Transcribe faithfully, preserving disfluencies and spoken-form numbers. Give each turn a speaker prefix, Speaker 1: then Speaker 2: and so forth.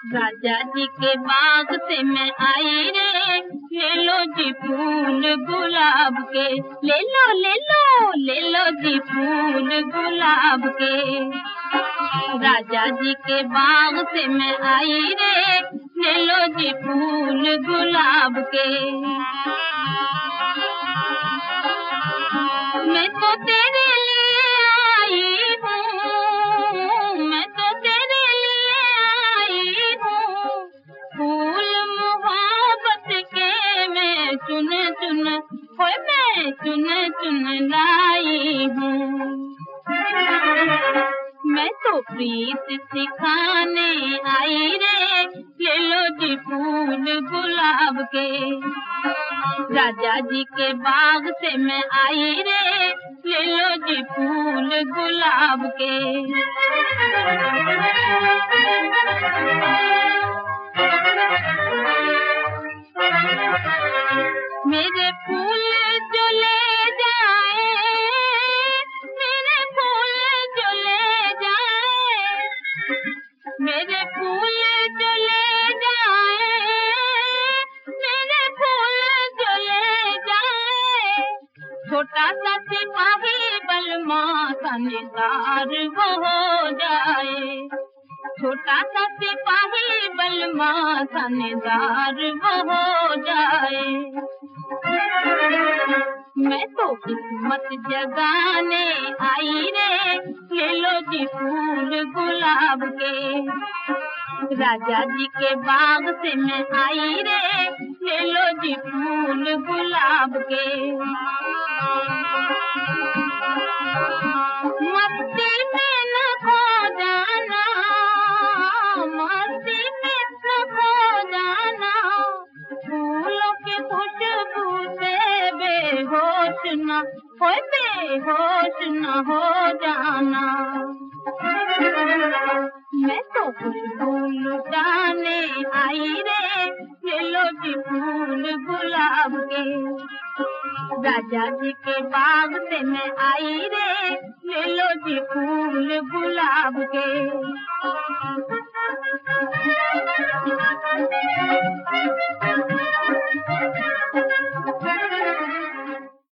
Speaker 1: राजा जी के बाग से मैं आई रे, ले लो जी फूल गुलाब के, ले लो ले लो ले लो जी फूल गुलाब के। राजा जी के बाग से मैं आई रे, ले लो जी फूल गुलाब के। मैं तो तेरे लिए आई हूँ, मैं तो तेरे लिए आई हूँ, फूल मोहब्बत के मैं चुन चुन, होए मैं चुन चुन लाई हूँ। मैं तो प्रीत सिखाने आई रे, ले लो जी फूल गुलाब के। राजा जी के बाग से मैं आई रे, ले लो जी फूल गुलाब के। मेरे फूल जो ले जाए, मेरे फूल जो ले जाए, मेरे फूल जो ले जाए, मेरे फूल जो ले जाए, छोटा सा सिपाही बलमा थानेदार वो हो जाए, छोटा सा सिपाही बलमा थानेदार वो हो जाए। मैं तो किस्मत जगाने आई रे, ले लो जी फूल गुलाब के। राजा जी के बाग से मैं आई रे, ले लो जी फूल गुलाब के। मस्ती में न खो जाना, मस्ती में न खो जाना, फूलों की खुशबू से बेहोश न हो, बेहोश न हो जाना। मैं तो खुशबू लुटाने आई रे, ले लो जी फूल गुलाब के। राजा जी के बाग से मैं आई रे, ले लो जी फूल गुलाब के।